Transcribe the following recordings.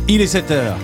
Il est 7h.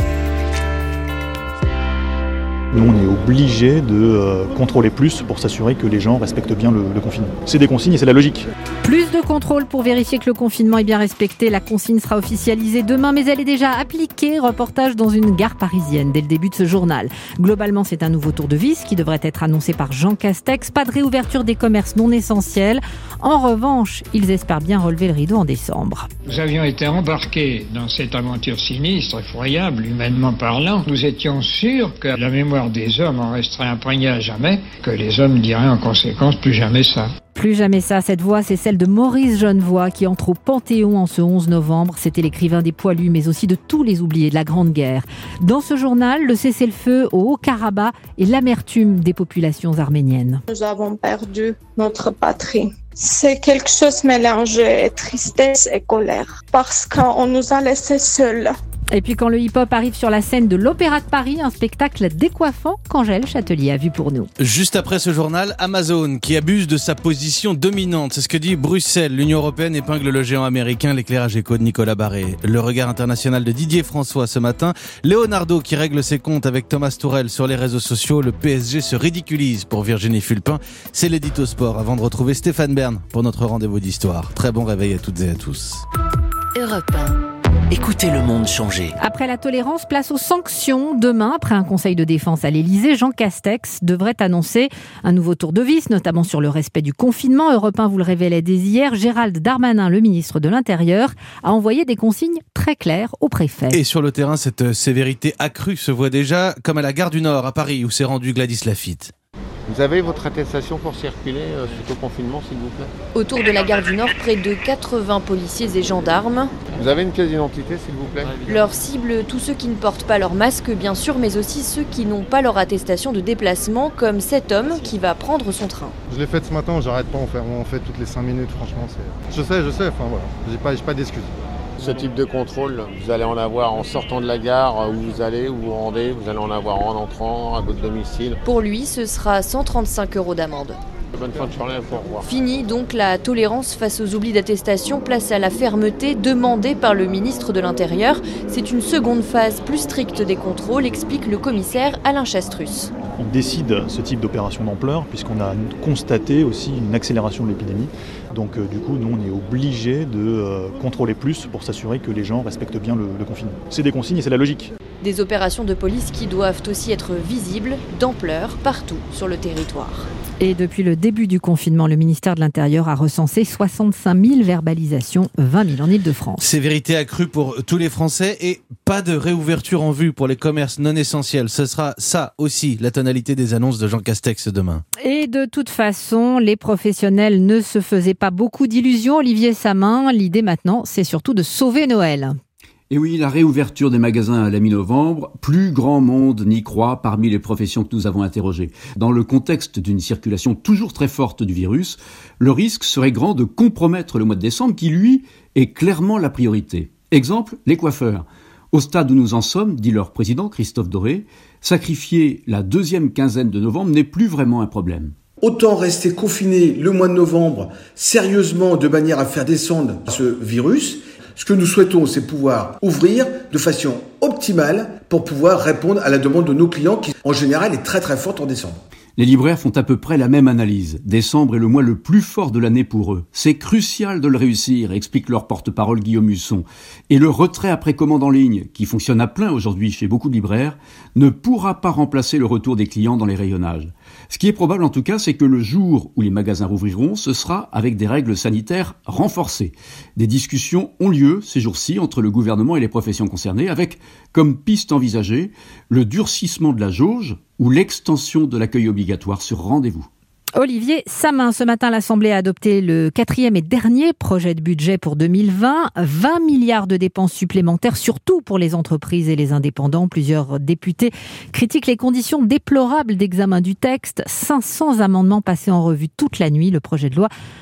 Nous, on est obligé de contrôler plus pour s'assurer que les gens respectent bien le confinement. C'est des consignes et c'est la logique. Plus de contrôle pour vérifier que le confinement est bien respecté. La consigne sera officialisée demain, mais elle est déjà appliquée. Reportage dans une gare parisienne dès le début de ce journal. Globalement, c'est un nouveau tour de vis qui devrait être annoncé par Jean Castex. Pas de réouverture des commerces non essentiels. En revanche, ils espèrent bien relever le rideau en décembre. Nous avions été embarqués dans cette aventure sinistre, effroyable, humainement parlant. Nous étions sûrs que la mémoire des hommes en resterait imprégnée à jamais, que les hommes diraient en conséquence plus jamais ça. Plus jamais ça, cette voix, c'est celle de Maurice Genevoix qui entre au Panthéon en ce 11 novembre. C'était l'écrivain des Poilus, mais aussi de tous les oubliés de la Grande Guerre. Dans ce journal, le cessez-le-feu au Haut-Karabakh et l'amertume des populations arméniennes. Nous avons perdu notre patrie. C'est quelque chose mélangé tristesse et colère, parce qu'on nous a laissés seuls. Et puis quand le hip-hop arrive sur la scène de l'Opéra de Paris, un spectacle décoiffant qu'Angèle Châtelier a vu pour nous. Juste après ce journal, Amazon qui abuse de sa position dominante. C'est ce que dit Bruxelles. L'Union européenne épingle le géant américain, l'éclairage éco de Nicolas Barré. Le regard international de Didier François ce matin. Leonardo qui règle ses comptes avec Thomas Tourelle sur les réseaux sociaux. Le PSG se ridiculise pour Virginie Fulpin. C'est l'édito sport avant de retrouver Stéphane Bern pour notre rendez-vous d'histoire. Très bon réveil à toutes et à tous. Europe 1. Écoutez le monde changer. Après la tolérance, place aux sanctions. Demain, après un conseil de défense à l'Elysée, Jean Castex devrait annoncer un nouveau tour de vis, notamment sur le respect du confinement. Europe 1 vous le révélait dès hier. Gérald Darmanin, le ministre de l'Intérieur, a envoyé des consignes très claires au préfet. Et sur le terrain, cette sévérité accrue se voit déjà, comme à la gare du Nord, à Paris, où s'est rendu Gladys Lafitte. Vous avez votre attestation pour circuler suite au confinement, s'il vous plaît ? Autour de la gare du Nord, près de 80 policiers et gendarmes. Vous avez une pièce d'identité, s'il vous plaît ? Leur cible, tous ceux qui ne portent pas leur masque, bien sûr, mais aussi ceux qui n'ont pas leur attestation de déplacement, comme cet homme qui va prendre son train. Je l'ai faite ce matin, j'arrête pas, on fait toutes les 5 minutes, franchement. Je sais, enfin voilà, j'ai pas d'excuses. Ce type de contrôle, vous allez en avoir en sortant de la gare, où vous allez, où vous rendez, vous allez en avoir en entrant à votre domicile. Pour lui, ce sera 135 € d'amende. Bonne fin de journée, au revoir. Fini donc la tolérance face aux oublis d'attestation, place à la fermeté demandée par le ministre de l'Intérieur. C'est une seconde phase plus stricte des contrôles, explique le commissaire Alain Chastrus. On décide ce type d'opération d'ampleur puisqu'on a constaté aussi une accélération de l'épidémie. Donc du coup, nous, on est obligé de contrôler plus pour s'assurer que les gens respectent bien le confinement. C'est des consignes et c'est la logique. Des opérations de police qui doivent aussi être visibles, d'ampleur, partout sur le territoire. Et depuis le début du confinement, le ministère de l'Intérieur a recensé 65 000 verbalisations, 20 000 en Ile-de-France. Sévérité accrue pour tous les Français et pas de réouverture en vue pour les commerces non essentiels. Ce sera ça aussi, la tonalité des annonces de Jean Castex demain. Et de toute façon, les professionnels ne se faisaient pas beaucoup d'illusions. Olivier Samin, l'idée maintenant, c'est surtout de sauver Noël. Et oui, la réouverture des magasins à la mi-novembre, plus grand monde n'y croit parmi les professions que nous avons interrogées. Dans le contexte d'une circulation toujours très forte du virus, le risque serait grand de compromettre le mois de décembre qui, lui, est clairement la priorité. Exemple, les coiffeurs. Au stade où nous en sommes, dit leur président Christophe Doré, sacrifier la deuxième quinzaine de novembre n'est plus vraiment un problème. Autant rester confiné le mois de novembre sérieusement de manière à faire descendre ce virus. Ce que nous souhaitons, c'est pouvoir ouvrir de façon optimale pour pouvoir répondre à la demande de nos clients qui, en général, est très très forte en décembre. Les libraires font à peu près la même analyse. Décembre est le mois le plus fort de l'année pour eux. C'est crucial de le réussir, explique leur porte-parole Guillaume Husson. Et le retrait après commande en ligne, qui fonctionne à plein aujourd'hui chez beaucoup de libraires, ne pourra pas remplacer le retour des clients dans les rayonnages. Ce qui est probable en tout cas, c'est que le jour où les magasins rouvriront, ce sera avec des règles sanitaires renforcées. Des discussions ont lieu ces jours-ci entre le gouvernement et les professions concernées, avec comme piste envisagée le durcissement de la jauge ou l'extension de l'accueil obligatoire sur rendez-vous. Olivier Samin, ce matin, l'Assemblée a adopté le 4e et dernier projet de budget pour 2020. 20 milliards de dépenses supplémentaires, surtout pour les entreprises et les indépendants. Plusieurs députés critiquent les conditions déplorables d'examen du texte. 500 amendements passés en revue toute la nuit. Le projet de loi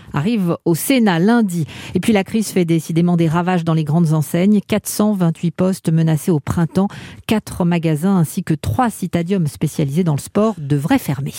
arrive au Sénat lundi. Et puis la crise fait décidément des ravages dans les grandes enseignes. 428 postes menacés au printemps. 4 magasins ainsi que 3 citadiums spécialisés dans le sport devraient fermer.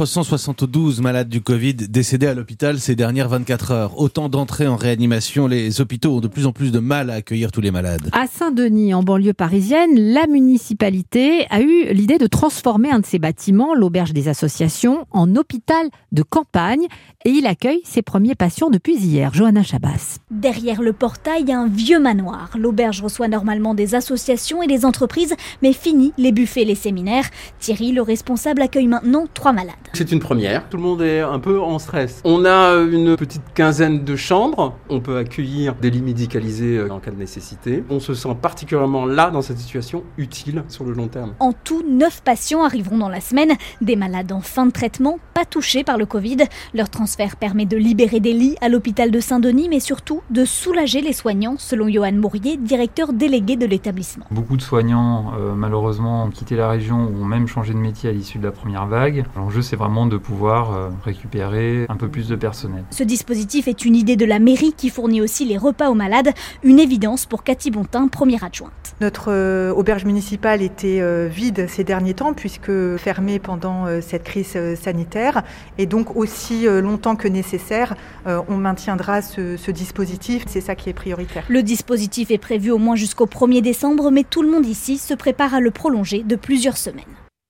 472 malades du Covid décédés à l'hôpital ces dernières 24 heures. Autant d'entrées en réanimation. Les hôpitaux ont de plus en plus de mal à accueillir tous les malades. À Saint-Denis, en banlieue parisienne, la municipalité a eu l'idée de transformer un de ses bâtiments, l'auberge des associations, en hôpital de campagne. Et il accueille ses premiers patients depuis hier. Johanna Chabas. Derrière le portail, il y a un vieux manoir. L'auberge reçoit normalement des associations et des entreprises, mais fini les buffets et les séminaires. Thierry, le responsable, accueille maintenant 3 malades. C'est une première. Tout le monde est un peu en stress. On a une petite quinzaine de chambres. On peut accueillir des lits médicalisés en cas de nécessité. On se sent particulièrement là, dans cette situation, utile sur le long terme. En tout, 9 patients arriveront dans la semaine. Des malades en fin de traitement, pas touchés par le Covid. Leur transfert permet de libérer des lits à l'hôpital de Saint-Denis, mais surtout de soulager les soignants, selon Johan Mourier, directeur délégué de l'établissement. Beaucoup de soignants, malheureusement, ont quitté la région ou ont même changé de métier à l'issue de la première vague. L'enjeu, c'est vraiment de pouvoir récupérer un peu plus de personnel. Ce dispositif est une idée de la mairie qui fournit aussi les repas aux malades. Une évidence pour Cathy Bontin, première adjointe. Notre auberge municipale était vide ces derniers temps puisque fermée pendant cette crise sanitaire. Et donc aussi longtemps que nécessaire, on maintiendra ce dispositif. C'est ça qui est prioritaire. Le dispositif est prévu au moins jusqu'au 1er décembre, mais tout le monde ici se prépare à le prolonger de plusieurs semaines.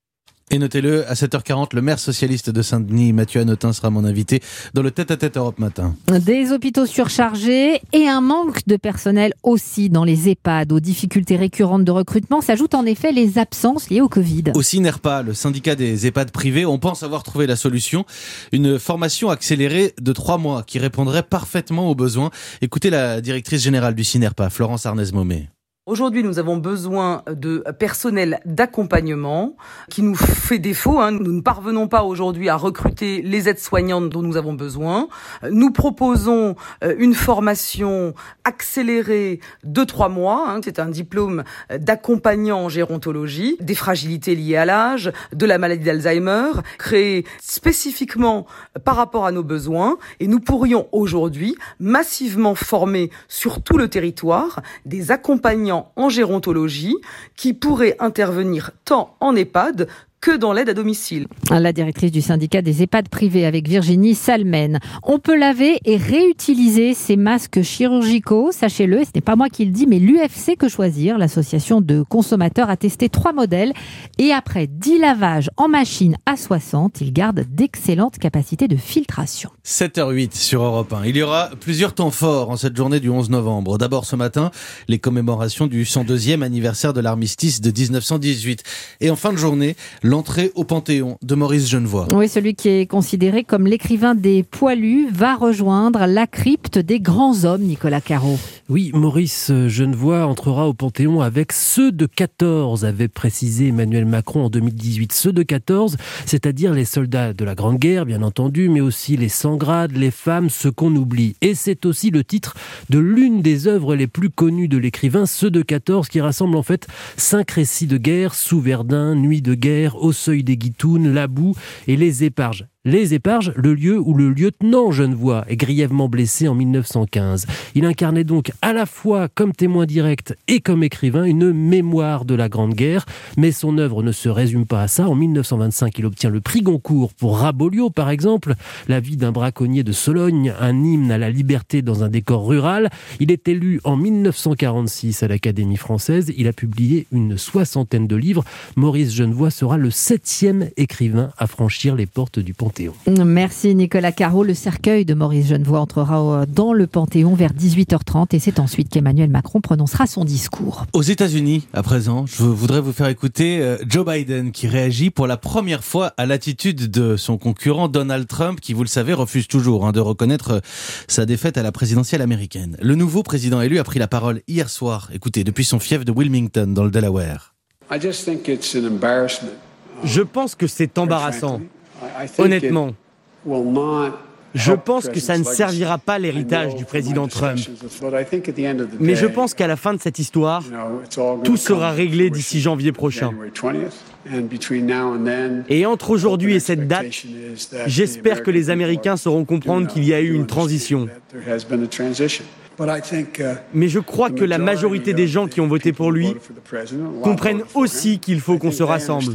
Et notez-le, à 7h40, le maire socialiste de Saint-Denis, Mathieu Hanotin, sera mon invité dans le Tête-à-Tête Europe Matin. Des hôpitaux surchargés et un manque de personnel aussi dans les EHPAD. Aux difficultés récurrentes de recrutement s'ajoutent en effet les absences liées au Covid. Au SINERPA, le syndicat des EHPAD privés, on pense avoir trouvé la solution. Une formation accélérée de 3 mois qui répondrait parfaitement aux besoins. Écoutez la directrice générale du SINERPA, Florence Arnez-Momé. Aujourd'hui, nous avons besoin de personnel d'accompagnement qui nous fait défaut. Nous ne parvenons pas aujourd'hui à recruter les aides-soignantes dont nous avons besoin. Nous proposons une formation accélérée de 3 mois. C'est un diplôme d'accompagnant en gérontologie, des fragilités liées à l'âge, de la maladie d'Alzheimer, créé spécifiquement par rapport à nos besoins. Et nous pourrions aujourd'hui massivement former sur tout le territoire des accompagnants en gérontologie qui pourraient intervenir tant en EHPAD que dans l'aide à domicile. La directrice du syndicat des EHPAD privés avec Virginie Salmen. On peut laver et réutiliser ces masques chirurgicaux, sachez-le, et ce n'est pas moi qui le dis, mais l'UFC Que Choisir, l'association de consommateurs, a testé 3 modèles et après 10 lavages en machine à 60, ils gardent d'excellentes capacités de filtration. 7h08 sur Europe 1. Il y aura plusieurs temps forts en cette journée du 11 novembre. D'abord ce matin, les commémorations du 102e anniversaire de l'armistice de 1918. Et en fin de journée, l'entrée au Panthéon de Maurice Genevoix. Oui, celui qui est considéré comme l'écrivain des poilus va rejoindre la crypte des grands hommes, Nicolas Caro. Oui, Maurice Genevoix entrera au Panthéon avec ceux de 14, avait précisé Emmanuel Macron en 2018. Ceux de 14, c'est-à-dire les soldats de la Grande Guerre, bien entendu, mais aussi les sans-grades, les femmes, ceux qu'on oublie. Et c'est aussi le titre de l'une des œuvres les plus connues de l'écrivain, Ceux de 14, qui rassemble en fait 5 récits de guerre, sous Verdun, Nuit de guerre, Au seuil des Guitounes, La boue et Les Éparges. Les Éparges, le lieu où le lieutenant Genevoix est grièvement blessé en 1915. Il incarnait donc à la fois comme témoin direct et comme écrivain une mémoire de la Grande Guerre, mais son œuvre ne se résume pas à ça. En 1925, il obtient le prix Goncourt pour Rabelais, par exemple, La vie d'un braconnier de Sologne, un hymne à la liberté dans un décor rural. Il est élu en 1946 à l'Académie française. Il a publié une 60aine de livres. Maurice Genevoix sera le 7e écrivain à franchir les portes du Panthéon. Merci Nicolas Caro. Le cercueil de Maurice Genevoix entrera dans le Panthéon vers 18h30 et c'est ensuite qu'Emmanuel Macron prononcera son discours. Aux États-Unis, à présent, je voudrais vous faire écouter Joe Biden qui réagit pour la première fois à l'attitude de son concurrent Donald Trump qui, vous le savez, refuse toujours de reconnaître sa défaite à la présidentielle américaine. Le nouveau président élu a pris la parole hier soir, écoutez, depuis son fief de Wilmington dans le Delaware. Je pense que c'est embarrassant. Honnêtement, Je pense que ça ne servira pas l'héritage du président Trump. Mais je pense qu'à la fin de cette histoire, tout sera réglé d'ici janvier prochain. Et entre aujourd'hui et cette date, j'espère que les Américains sauront comprendre qu'il y a eu une transition. Mais je crois que la majorité des gens qui ont voté pour lui comprennent aussi qu'il faut qu'on se rassemble.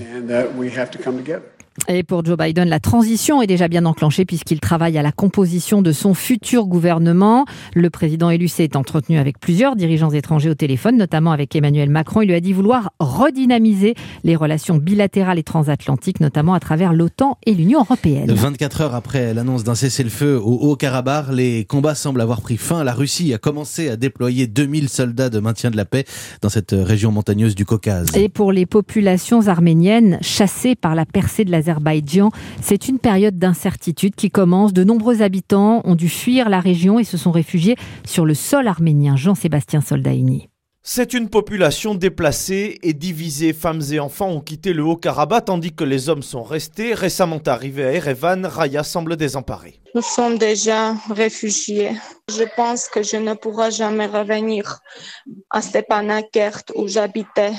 Et pour Joe Biden, la transition est déjà bien enclenchée puisqu'il travaille à la composition de son futur gouvernement. Le président élu s'est entretenu avec plusieurs dirigeants étrangers au téléphone, notamment avec Emmanuel Macron. Il lui a dit vouloir redynamiser les relations bilatérales et transatlantiques, notamment à travers l'OTAN et l'Union européenne. 24 heures après l'annonce d'un cessez-le-feu au Haut-Karabakh, les combats semblent avoir pris fin. La Russie a commencé à déployer 2000 soldats de maintien de la paix dans cette région montagneuse du Caucase. Et pour les populations arméniennes chassées par la percée de l'Azerbaïdjan, c'est une période d'incertitude qui commence. De nombreux habitants ont dû fuir la région et se sont réfugiés sur le sol arménien. Jean-Sébastien Soldaini. C'est une population déplacée et divisée. Femmes et enfants ont quitté le Haut-Karabakh tandis que les hommes sont restés. Récemment arrivés à Erevan, Raya semble désemparée. Nous sommes déjà réfugiés. Je pense que je ne pourrai jamais revenir à Stepanakert où j'habitais.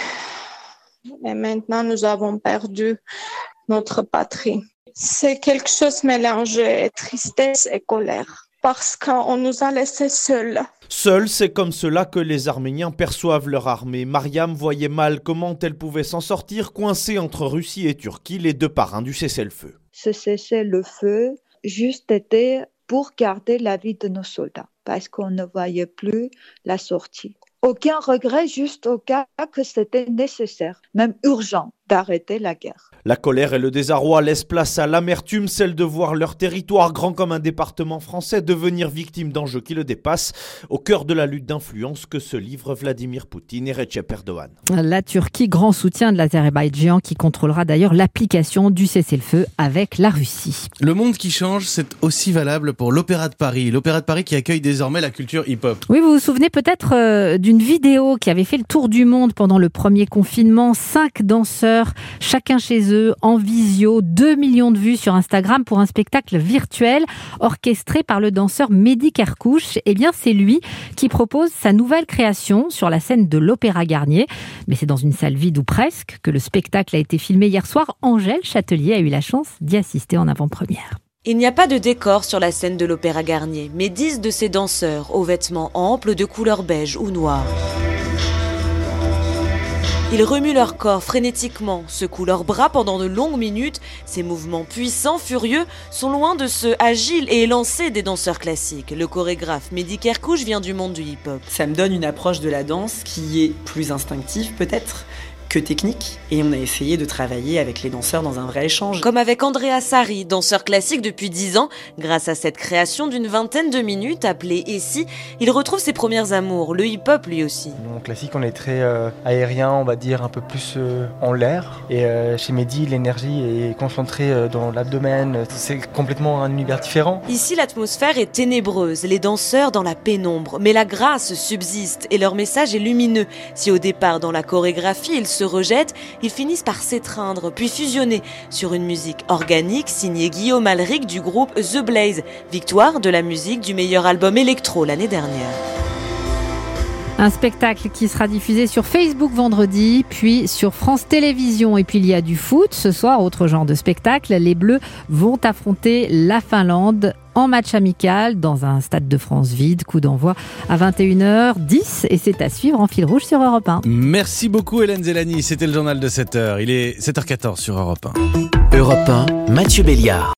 Et maintenant, nous avons perdu notre patrie. C'est quelque chose mélangé, tristesse et colère, parce qu'on nous a laissés seuls. Seuls, c'est comme cela que les Arméniens perçoivent leur armée. Mariam voyait mal comment elle pouvait s'en sortir, coincée entre Russie et Turquie, les deux parrains du cessez-le-feu. Ce cessez-le-feu juste était pour garder la vie de nos soldats, parce qu'on ne voyait plus la sortie. Aucun regret, juste au cas que c'était nécessaire, même urgent, d'arrêter la guerre. La colère et le désarroi laissent place à l'amertume, celle de voir leur territoire, grand comme un département français, devenir victime d'enjeux qui le dépassent, au cœur de la lutte d'influence que se livrent Vladimir Poutine et Recep Erdogan. La Turquie, grand soutien de l'Azerbaïdjan, qui contrôlera d'ailleurs l'application du cessez-le-feu avec la Russie. Le monde qui change, c'est aussi valable pour l'Opéra de Paris. L'Opéra de Paris qui accueille désormais la culture hip-hop. Oui, vous vous souvenez peut-être d'une vidéo qui avait fait le tour du monde pendant le premier confinement. 5 danseurs, chacun chez eux, en visio, 2 millions de vues sur Instagram pour un spectacle virtuel orchestré par le danseur Mehdi Kerkouch. Eh bien, c'est lui qui propose sa nouvelle création sur la scène de l'Opéra Garnier. Mais c'est dans une salle vide ou presque que le spectacle a été filmé hier soir. Angèle Châtelier a eu la chance d'y assister en avant-première. Il n'y a pas de décor sur la scène de l'Opéra Garnier, mais 10 de ces danseurs aux vêtements amples de couleur beige ou noire. Ils remuent leur corps frénétiquement, secouent leurs bras pendant de longues minutes. Ces mouvements puissants, furieux, sont loin de ceux agiles et élancés des danseurs classiques. Le chorégraphe Mehdi Kerkouch vient du monde du hip-hop. Ça me donne une approche de la danse qui est plus instinctive peut-être que technique, et on a essayé de travailler avec les danseurs dans un vrai échange. Comme avec Andrea Sari, danseur classique depuis 10 ans, grâce à cette création d'une vingtaine de minutes appelée Essie, il retrouve ses premières amours, le hip-hop lui aussi. En classique, on est très aérien, on va dire un peu plus en l'air, et chez Mehdi, l'énergie est concentrée dans l'abdomen, c'est complètement un univers différent. Ici, l'atmosphère est ténébreuse, les danseurs dans la pénombre, mais la grâce subsiste et leur message est lumineux. Si au départ, dans la chorégraphie, ils se rejettent, ils finissent par s'étreindre, puis fusionner sur une musique organique signée Guillaume Alric du groupe The Blaze, victoire de la musique du meilleur album électro l'année dernière. Un spectacle qui sera diffusé sur Facebook vendredi, puis sur France Télévisions. Et puis il y a du foot. Ce soir, autre genre de spectacle, les Bleus vont affronter la Finlande en match amical dans un stade de France vide. Coup d'envoi à 21h10 et c'est à suivre en fil rouge sur Europe 1. Merci beaucoup Hélène Zélani, c'était le journal de 7h. Il est 7h14 sur Europe 1. Europe 1, Mathieu Béliard.